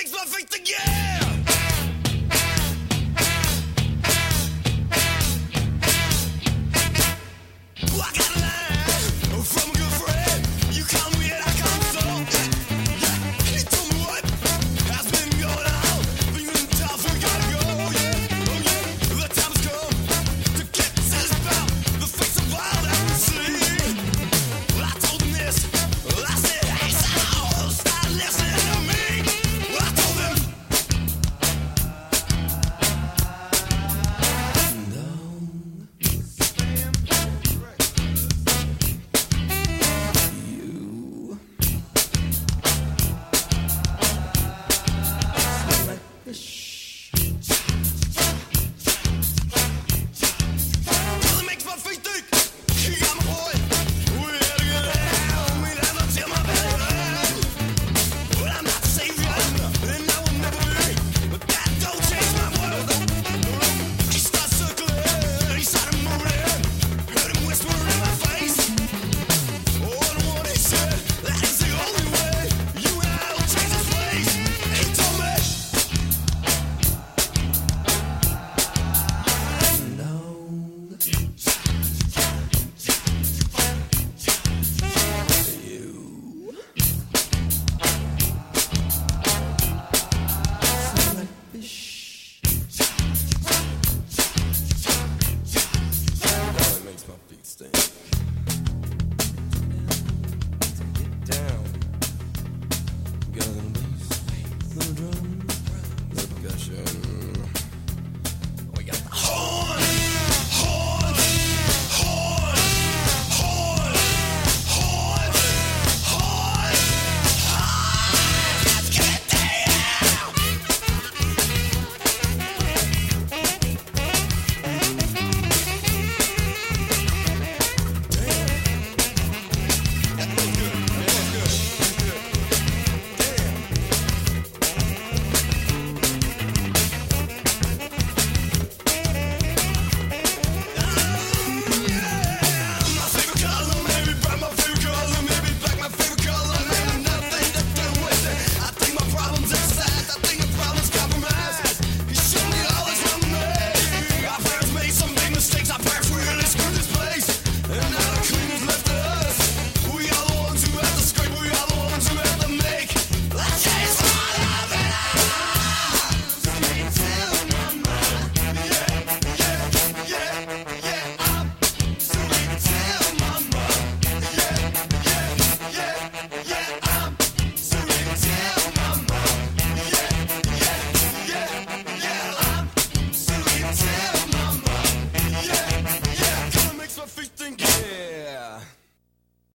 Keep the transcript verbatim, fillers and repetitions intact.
makes my feet think, yeah! Well, I got a line from a good friend. You call me and I call him so. Yeah, he told me what has been going on. Things in tough, we gotta go, yeah. Oh yeah, the time has come to get this about the face of all that we see. Well, I told him this. Well, I said, hey, so start listening to me. Well, I told him. Well, it makes my feet think. He got my boy. We had to get down. We had to tell my baby. Well, I'm not the savior, and I will never be. But that don't change my world. He started circling. He started moving. Heard him whisper in my face. Oh, and what he said, that is the only way you and I will change this place. He told me. Oh, it makes my feet stink. Get down. Got a little bass, little drum.